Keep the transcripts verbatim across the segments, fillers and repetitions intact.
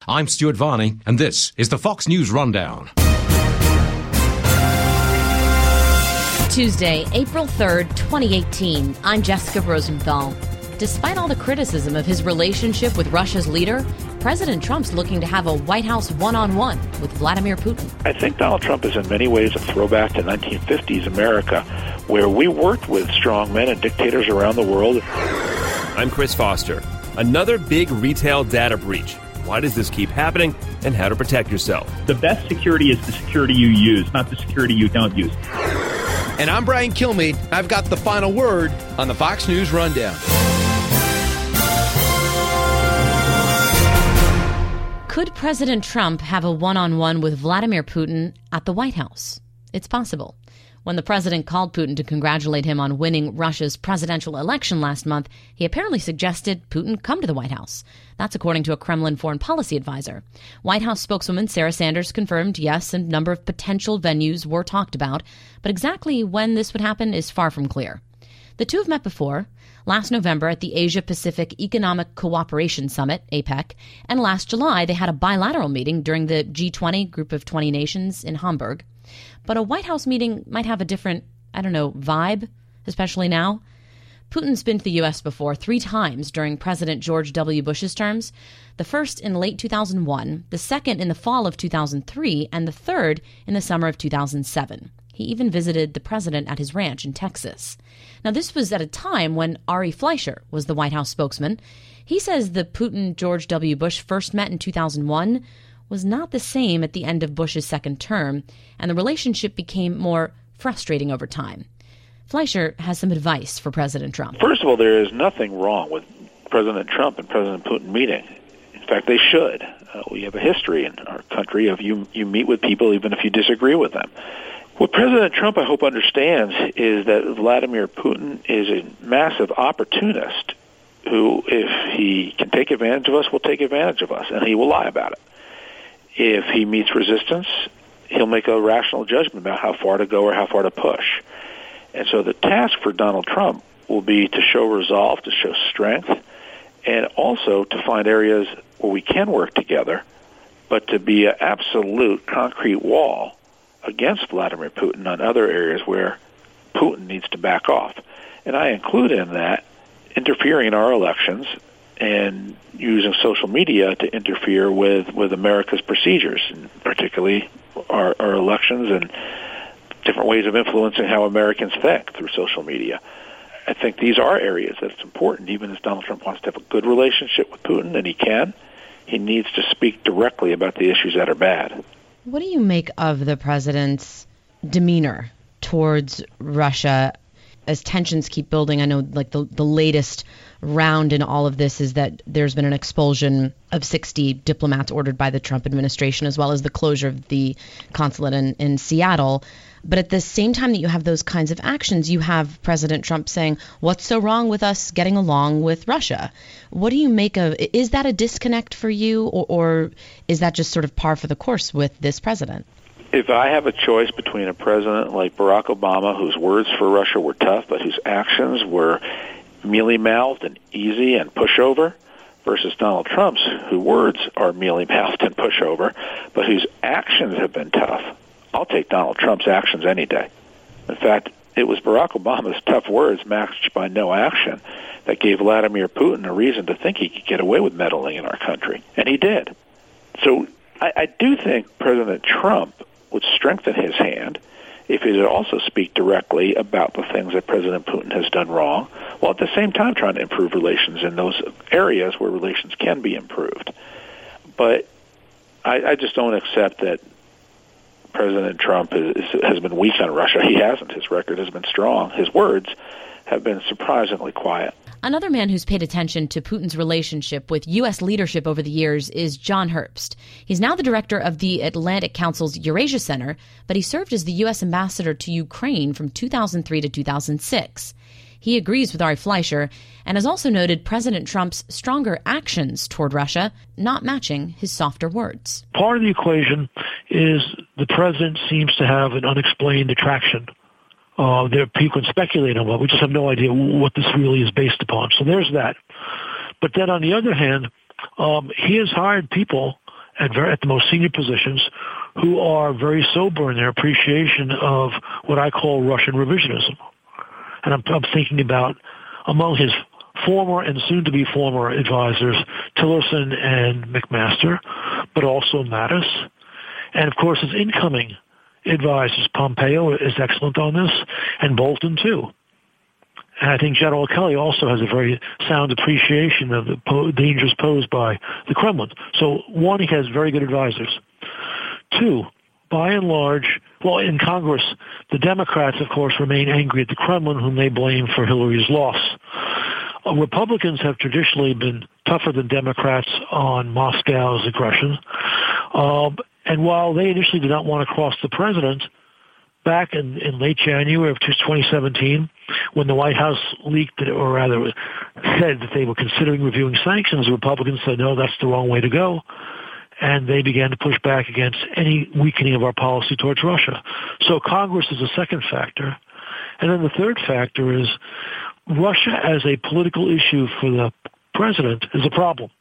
I'm Stuart Varney, and this is the Fox News Rundown. Tuesday, April third, twenty eighteen. I'm Jessica Rosenthal. Despite all the criticism of his relationship with Russia's leader, President Trump's looking to have a White House one-on-one with Vladimir Putin. I think Donald Trump is in many ways a throwback to nineteen fifties America, where we worked with strong men and dictators around the world. I'm Chris Foster. Another big retail data breach. Why does this keep happening, and how to protect yourself? The best security is the security you use, not the security you don't use. And I'm Brian Kilmeade. I've got the final word on the Fox News Rundown. Could President Trump have a one-on-one with Vladimir Putin at the White House? It's possible. When the president called Putin to congratulate him on winning Russia's presidential election last month, he apparently suggested Putin come to the White House. That's according to a Kremlin foreign policy advisor. White House spokeswoman Sarah Sanders confirmed, yes, a number of potential venues were talked about, but exactly when this would happen is far from clear. The two have met before, last November at the Asia-Pacific Economic Cooperation Summit, APEC, and last July they had a bilateral meeting during the G twenty, Group of twenty Nations, in Hamburg. But a White House meeting might have a different, I don't know, vibe, especially now. Putin's been to the U S before three times during President George W. Bush's terms, the first in late two thousand one, the second in the fall of two thousand three, and the third in the summer of two thousand seven. He even visited the president at his ranch in Texas. Now, this was at a time when Ari Fleischer was the White House spokesman. He says the Putin-George W. Bush first met in two thousand one was not the same at the end of Bush's second term, and the relationship became more frustrating over time. Fleischer has some advice for President Trump. First of all, there is nothing wrong with President Trump and President Putin meeting. In fact, they should. Uh, we have a history in our country of you, you meet with people even if you disagree with them. What President Trump, I hope, understands is that Vladimir Putin is a massive opportunist who, if he can take advantage of us, will take advantage of us, and he will lie about it. If he meets resistance, he'll make a rational judgment about how far to go or how far to push. And so the task for Donald Trump will be to show resolve, to show strength, and also to find areas where we can work together, but to be an absolute concrete wall against Vladimir Putin on other areas where Putin needs to back off. And I include in that interfering in our elections and using social media to interfere with, with America's procedures, and particularly our, our elections and different ways of influencing how Americans think through social media. I think these are areas that it's important, even as Donald Trump wants to have a good relationship with Putin, and he can. He needs to speak directly about the issues that are bad. What do you make of the president's demeanor towards Russia as tensions keep building? I know like the, the latest round in all of this is that there's been an expulsion of sixty diplomats ordered by the Trump administration, as well as the closure of the consulate in, in Seattle. But at the same time that you have those kinds of actions, you have President Trump saying, what's so wrong with us getting along with Russia? What do you make of, is that a disconnect for you, or, or is that just sort of par for the course with this president? If I have a choice between a president like Barack Obama, whose words for Russia were tough, but whose actions were mealy-mouthed and easy and pushover, versus Donald Trump's, whose words are mealy-mouthed and pushover, but whose actions have been tough, I'll take Donald Trump's actions any day. In fact, it was Barack Obama's tough words matched by no action that gave Vladimir Putin a reason to think he could get away with meddling in our country, and he did. So I, I do think President Trump would strengthen his hand if he would also speak directly about the things that President Putin has done wrong, while at the same time trying to improve relations in those areas where relations can be improved. But I, I just don't accept that President Trump is, is, has been weak on Russia. He hasn't. His record has been strong. His words have been surprisingly quiet. Another man who's paid attention to Putin's relationship with U S leadership over the years is John Herbst. He's now the director of the Atlantic Council's Eurasia Center, but he served as the U S ambassador to Ukraine from two thousand three to two thousand six. He agrees with Ari Fleischer and has also noted President Trump's stronger actions toward Russia not matching his softer words. Part of the equation is the president seems to have an unexplained attraction. Uh, there people can speculate on what. We just have no idea what this really is based upon. So there's that. But then on the other hand, um, he has hired people at, very, at the most senior positions who are very sober in their appreciation of what I call Russian revisionism. And I'm, I'm thinking about among his former and soon-to-be former advisors, Tillerson and McMaster, but also Mattis. And, of course, his incoming advisors, Pompeo is excellent on this, and Bolton, too. And I think General Kelly also has a very sound appreciation of the po- dangers posed by the Kremlin. So, one, he has very good advisors. Two, by and large, well, in Congress, the Democrats, of course, remain angry at the Kremlin, whom they blame for Hillary's loss. Uh, Republicans have traditionally been tougher than Democrats on Moscow's aggression. Uh, and while they initially did not want to cross the president, back in, in late January of twenty seventeen, when the White House leaked, or rather said that they were considering reviewing sanctions, the Republicans said, no, that's the wrong way to go. And they began to push back against any weakening of our policy towards Russia. So Congress is a second factor. And then the third factor is Russia as a political issue for the president is a problem.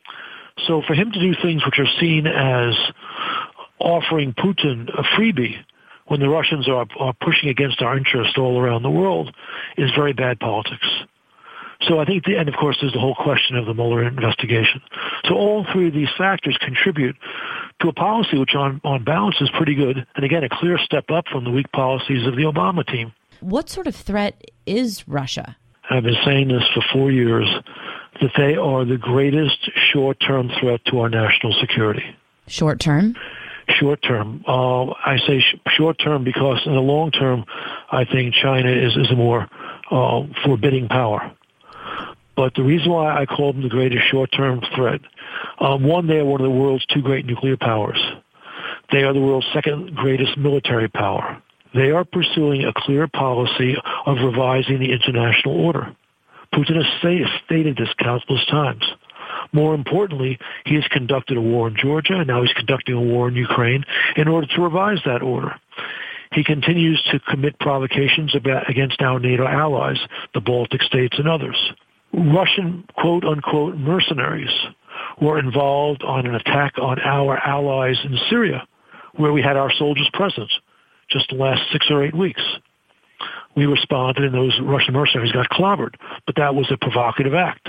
So for him to do things which are seen as offering Putin a freebie when the Russians are, are pushing against our interest all around the world is very bad politics. So I think, the, and of course, there's the whole question of the Mueller investigation. So all three of these factors contribute to a policy which on, on balance is pretty good, and again, a clear step up from the weak policies of the Obama team. What sort of threat is Russia? I've been saying this for four years, that they are the greatest short-term threat to our national security. Short-term? Short-term. Uh, I say sh- short-term because in the long term, I think China is, is a more uh, forbidding power. But the reason why I call them the greatest short-term threat, um, one, they are one of the world's two great nuclear powers. They are the world's second greatest military power. They are pursuing a clear policy of revising the international order. Putin has stated, stated this countless times. More importantly, he has conducted a war in Georgia, and now he's conducting a war in Ukraine in order to revise that order. He continues to commit provocations about, against our NATO allies, the Baltic states and others. Russian quote-unquote mercenaries were involved on an attack on our allies in Syria, where we had our soldiers present just the last six or eight weeks. We responded, and those Russian mercenaries got clobbered, but that was a provocative act.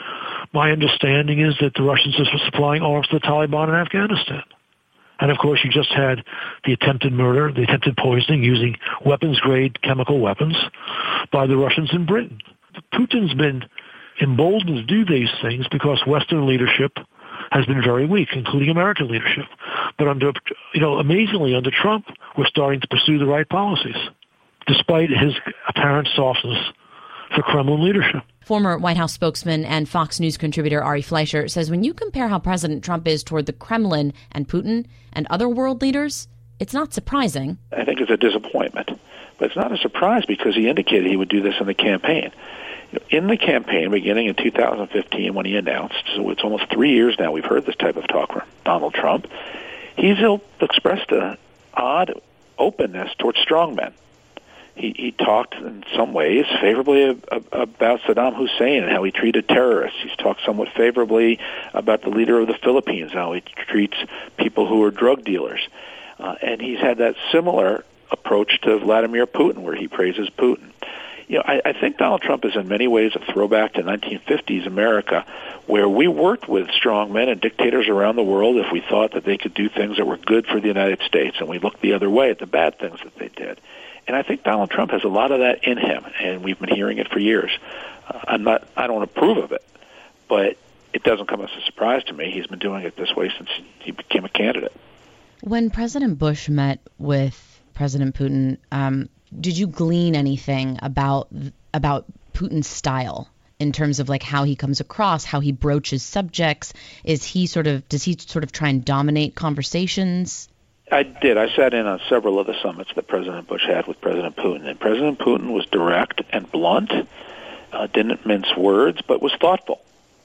My understanding is that the Russians are supplying arms to the Taliban in Afghanistan. And, of course, you just had the attempted murder, the attempted poisoning using weapons-grade chemical weapons by the Russians in Britain. Putin's been emboldened to do these things because Western leadership has been very weak, including American leadership. But under, you know, amazingly, under Trump, we're starting to pursue the right policies, despite his apparent softness for Kremlin leadership. Former White House spokesman and Fox News contributor Ari Fleischer says when you compare how President Trump is toward the Kremlin and Putin and other world leaders, it's not surprising. I think it's a disappointment. But it's not a surprise because he indicated he would do this in the campaign. In the campaign, beginning in two thousand fifteen, when he announced, so it's almost three years now we've heard this type of talk from Donald Trump, he's expressed an odd openness towards strongmen. He, he talked in some ways favorably about Saddam Hussein and how he treated terrorists. He's talked somewhat favorably about the leader of the Philippines, how he treats people who are drug dealers. Uh, and he's had that similar approach to Vladimir Putin, where he praises Putin. You know, I, I think Donald Trump is in many ways a throwback to nineteen fifties America, where we worked with strong men and dictators around the world if we thought that they could do things that were good for the United States, and we looked the other way at the bad things that they did. And I think Donald Trump has a lot of that in him, and we've been hearing it for years. Uh, I'm not, I don't approve of it, but it doesn't come as a surprise to me. He's been doing it this way since he became a candidate. When President Bush met with President Putin, um, did you glean anything about about Putin's style in terms of like how he comes across, how he broaches subjects? Is he sort of does he sort of try and dominate conversations? I did. I sat in on several of the summits that President Bush had with President Putin, and President Putin was direct and blunt, uh, didn't mince words, but was thoughtful.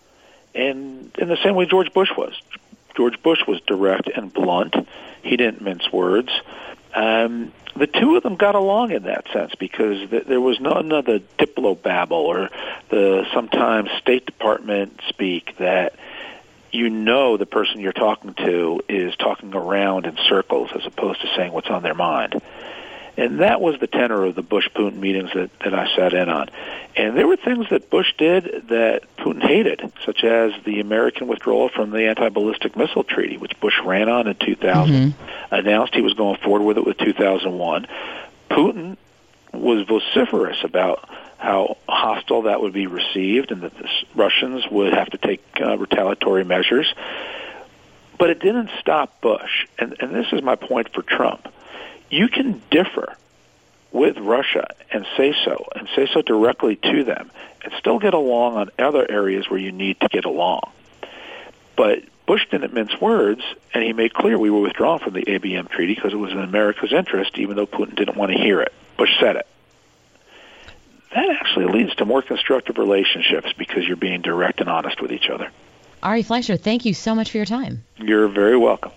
And in the same way George Bush was. George Bush was direct and blunt. He didn't mince words. Um, the two of them got along in that sense because th- there was none of the diplobabble or the sometimes State Department speak that you know the person you're talking to is talking around in circles as opposed to saying what's on their mind. And that was the tenor of the Bush-Putin meetings that, that I sat in on. And there were things that Bush did that Putin hated, such as the American withdrawal from the anti-ballistic missile treaty, which Bush ran on in two thousand, mm-hmm. announced he was going forward with it with two thousand one. Putin was vociferous about how hostile that would be received and that the Russians would have to take uh, retaliatory measures. But it didn't stop Bush. And, and this is my point for Trump. You can differ with Russia and say so, and say so directly to them, and still get along on other areas where you need to get along. But Bush didn't mince words, and he made clear we were withdrawing from the A B M treaty because it was in America's interest, even though Putin didn't want to hear it. Bush said it. That actually leads to more constructive relationships because you're being direct and honest with each other. Ari Fleischer, thank you so much for your time. You're very welcome.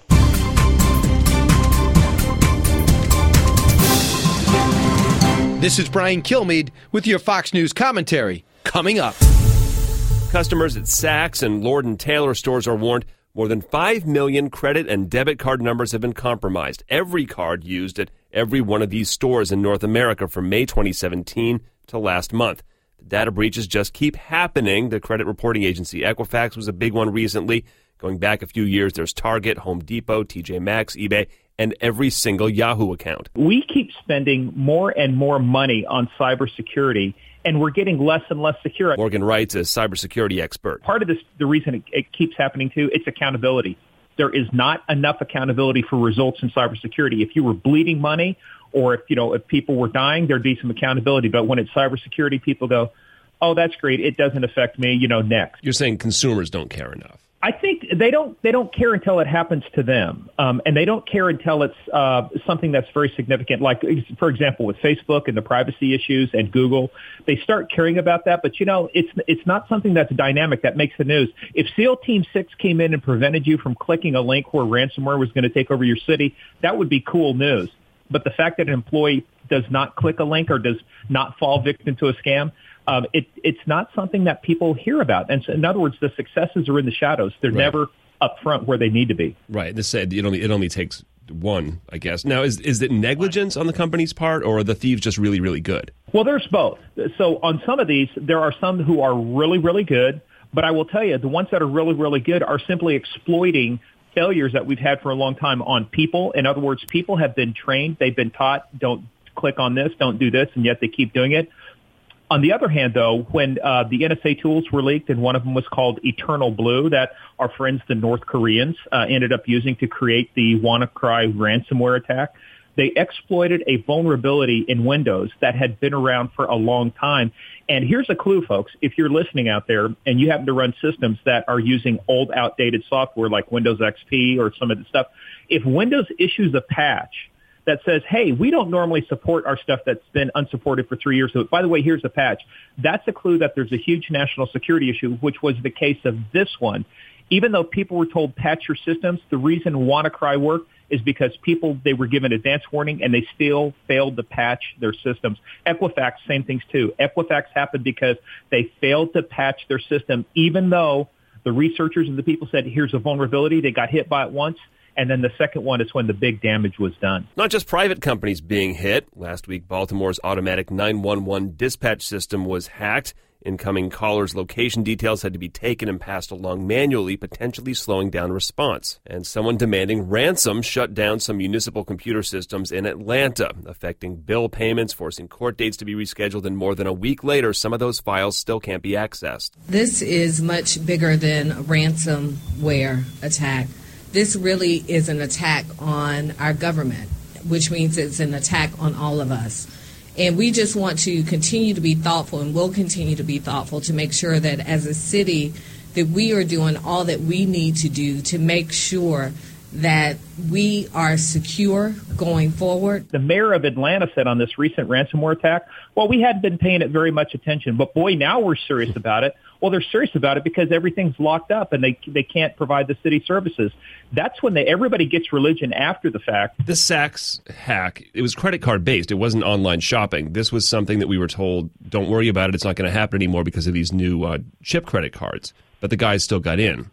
This is Brian Kilmeade with your Fox News commentary. Coming up. Customers at Saks and Lord and Taylor stores are warned more than five million credit and debit card numbers have been compromised. Every card used at every one of these stores in North America from May twenty seventeen to last month. The data breaches just keep happening. The credit reporting agency Equifax was a big one recently. Going back a few years, there's Target, Home Depot, T J Maxx, eBay, and every single Yahoo account. We keep spending more and more money on cybersecurity, and we're getting less and less secure. Morgan Wright's a cybersecurity expert. Part of this, the reason it, it keeps happening, too, it's accountability. There is not enough accountability for results in cybersecurity. If you were bleeding money or if, you know, if people were dying, there'd be some accountability. But when it's cybersecurity, people go, oh, that's great. It doesn't affect me, you know, next. You're saying consumers don't care enough. I think they don't they don't care until it happens to them, um, and they don't care until it's uh, something that's very significant. Like, for example, with Facebook and the privacy issues and Google, they start caring about that. But you know, it's it's not something that's dynamic that makes the news. If SEAL Team Six came in and prevented you from clicking a link where ransomware was going to take over your city, that would be cool news. But the fact that an employee does not click a link or does not fall victim to a scam, Um, it, it's not something that people hear about. And so, in other words, the successes are in the shadows. They're right. never up front where they need to be. Right. This said, it only it only takes one, I guess. Now, is is it negligence on the company's part, or are the thieves just really, really good? Well, there's both. So on some of these, there are some who are really, really good. But I will tell you, the ones that are really, really good are simply exploiting failures that we've had for a long time on people. In other words, people have been trained. They've been taught, don't click on this, don't do this, and yet they keep doing it. On the other hand, though, when uh, the N S A tools were leaked, and one of them was called Eternal Blue, that our friends, the North Koreans, uh, ended up using to create the WannaCry ransomware attack, they exploited a vulnerability in Windows that had been around for a long time. And here's a clue, folks. If you're listening out there and you happen to run systems that are using old, outdated software like Windows X P or some of the stuff, if Windows issues a patch that says, hey, we don't normally support our stuff that's been unsupported for three years. So, by the way, here's a patch. That's a clue that there's a huge national security issue, which was the case of this one. Even though people were told patch your systems, the reason WannaCry worked is because people, they were given advance warning and they still failed to patch their systems. Equifax, same things too. Equifax happened because they failed to patch their system, even though the researchers and the people said, here's a vulnerability. They got hit by it once. And then the second one is when the big damage was done. Not just private companies being hit. Last week, Baltimore's automatic nine one one dispatch system was hacked. Incoming callers' location details had to be taken and passed along manually, potentially slowing down response. And someone demanding ransom shut down some municipal computer systems in Atlanta, affecting bill payments, forcing court dates to be rescheduled, and more than a week later, some of those files still can't be accessed. This is much bigger than a ransomware attack. This really is an attack on our government, which means it's an attack on all of us. And we just want to continue to be thoughtful, and will continue to be thoughtful, to make sure that as a city that we are doing all that we need to do to make sure that we are secure going forward. The mayor of Atlanta said on this recent ransomware attack, well, we hadn't been paying it very much attention, but boy, now we're serious about it. Well, they're serious about it because everything's locked up and they they can't provide the city services. That's when they, everybody gets religion after the fact. This Saks hack, it was credit card based. It wasn't online shopping. This was something that we were told, don't worry about it. It's not going to happen anymore because of these new uh, chip credit cards. but the guys still got in.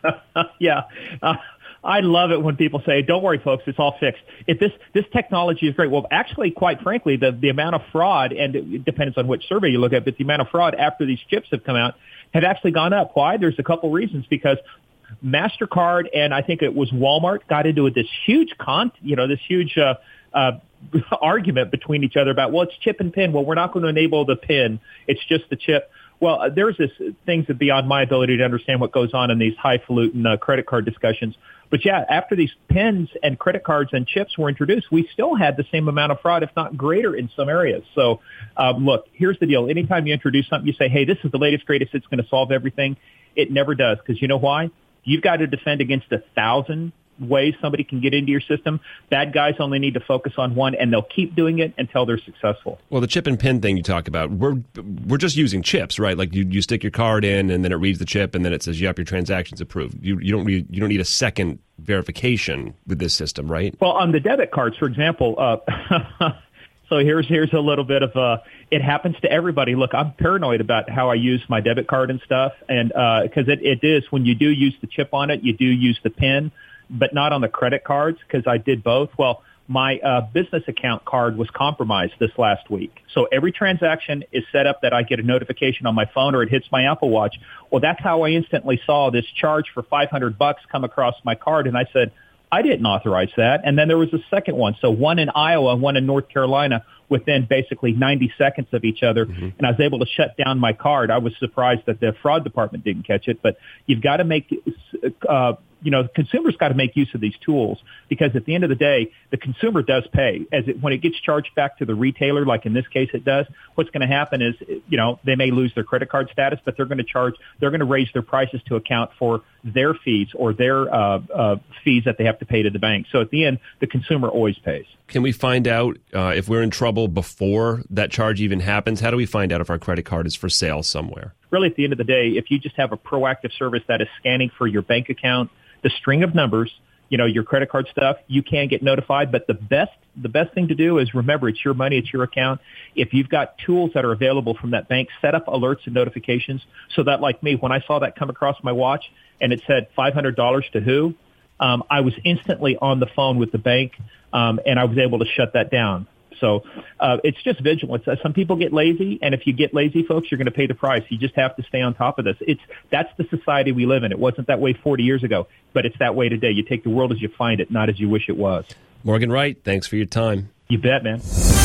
yeah. Uh, I love it when people say, don't worry, folks, it's all fixed. If this, this technology is great. Well, actually, quite frankly, the, the amount of fraud, and it depends on which survey you look at, but the amount of fraud after these chips have come out have actually gone up. Why? There's a couple reasons. Because MasterCard and I think it was Walmart got into this huge con, you know, this huge uh, uh, argument between each other about, well, it's chip and pin. Well, we're not going to enable the pin. It's just the chip. Well, uh, there's this things that beyond my ability to understand what goes on in these highfalutin uh, credit card discussions. But yeah, after these pins and credit cards and chips were introduced, we still had the same amount of fraud, if not greater in some areas. So, um, look, here's the deal. Anytime you introduce something, you say, hey, this is the latest, greatest, it's going to solve everything. It never does. Because you know why? You've got to defend against a thousand ways somebody can get into your system. Bad guys only need to focus on one, and they'll keep doing it until they're successful. Well, the chip and pin thing you talk about, we're we're just using chips, right? Like you, you stick your card in, and then it reads the chip, and then it says, "Yep, your transaction's approved." You you don't need you don't need a second verification with this system, right? Well, on the debit cards, for example. Uh, So here's here's a little bit of a, it happens to everybody. Look, I'm paranoid about how I use my debit card and stuff. And because uh, it, it is, when you do use the chip on it, you do use the PIN, but not on the credit cards because I did both. Well, my uh, business account card was compromised this last week. So every transaction is set up that I get a notification on my phone or it hits my Apple Watch. Well, that's how I instantly saw this charge for five hundred bucks come across my card. And I said, I didn't authorize that. And then there was a second one. So one in Iowa, one in North Carolina, within basically ninety seconds of each other. Mm-hmm. And I was able to shut down my card. I was surprised that the fraud department didn't catch it. But you've got to make, uh, you know, consumers got to make use of these tools because at the end of the day, the consumer does pay. As it, when it gets charged back to the retailer, like in this case it does, what's going to happen is, you know, they may lose their credit card status, but they're going to charge, they're going to raise their prices to account for their fees or their uh, uh, fees that they have to pay to the bank. So at the end, the consumer always pays. Can we find out uh, if we're in trouble before that charge even happens? How do we find out if our credit card is for sale somewhere? Really, at the end of the day, if you just have a proactive service that is scanning for your bank account, the string of numbers, you know, your credit card stuff, you can get notified. But the best, the best thing to do is remember, it's your money, it's your account. If you've got tools that are available from that bank, set up alerts and notifications so that, like me, when I saw that come across my watch and it said five hundred dollars to who, um, I was instantly on the phone with the bank, um, and I was able to shut that down. So uh, it's just vigilance. Some people get lazy, and if you get lazy, folks, you're going to pay the price. You just have to stay on top of this. It's that's the society we live in. It wasn't that way forty years ago, but it's that way today. You take the world as you find it, not as you wish it was. Morgan Wright, thanks for your time. You bet, man.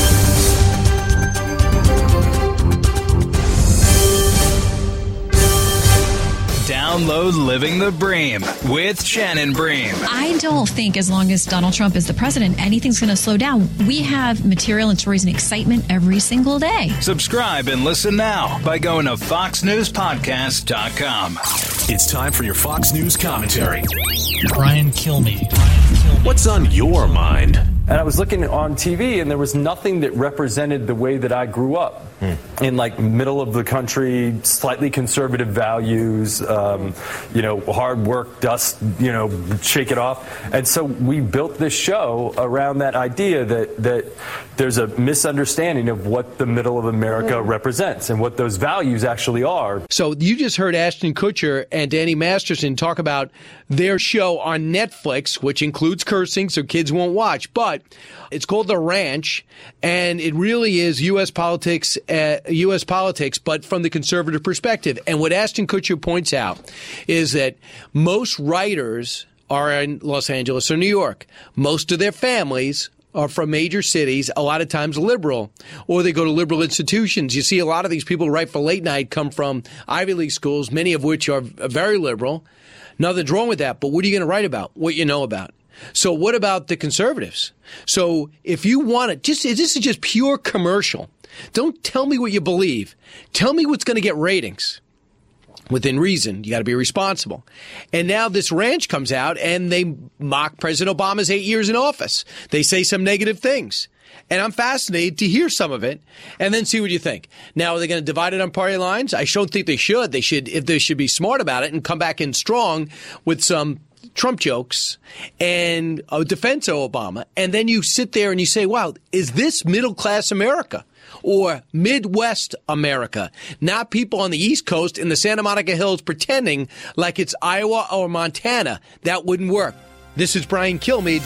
Download Living the Bream with Shannon Bream. I don't think as long as Donald Trump is the president, anything's going to slow down. We have material and stories and excitement every single day. Subscribe and listen now by going to fox news podcast dot com. It's time for your Fox News commentary. Brian Kilmeade. What's on your mind? And I was looking on T V, and there was nothing that represented the way that I grew up. Hmm. In like middle of the country, slightly conservative values, um, you know, hard work, dust, you know, shake it off. And so we built this show around that idea that that there's a misunderstanding of what the middle of America mm. represents and what those values actually are. So you just heard Ashton Kutcher and Danny Masterson talk about their show on Netflix, which includes cursing, so kids won't watch. But it's called The Ranch, and it really is U S politics, uh, U S politics, but from the conservative perspective. And what Ashton Kutcher points out is that most writers are in Los Angeles or New York. Most of their families are from major cities, a lot of times liberal, or they go to liberal institutions. You see a lot of these people who write for late night come from Ivy League schools, many of which are very liberal. Nothing's wrong with that, but what are you going to write about? What you know about. So what about the conservatives? So if you want it, just this is just pure commercial. Don't tell me what you believe. Tell me what's going to get ratings. Within reason, you got to be responsible. And now this Ranch comes out and they mock President Obama's eight years in office. They say some negative things. And I'm fascinated to hear some of it and then see what you think. Now, are they going to divide it on party lines? I don't think they should. They should, if they should be smart about it and come back in strong with some Trump jokes and a defense of Obama, and then you sit there and you say, wow, is this middle-class America or Midwest America? Not people on the East Coast in the Santa Monica Hills pretending like it's Iowa or Montana. That wouldn't work. This is Brian Kilmeade.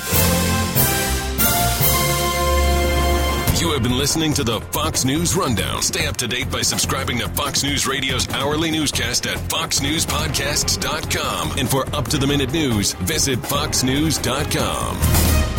You have been listening to the Fox News Rundown. Stay up to date by subscribing to Fox News Radio's hourly newscast at fox news podcasts dot com. And for up-to-the-minute news, visit fox news dot com.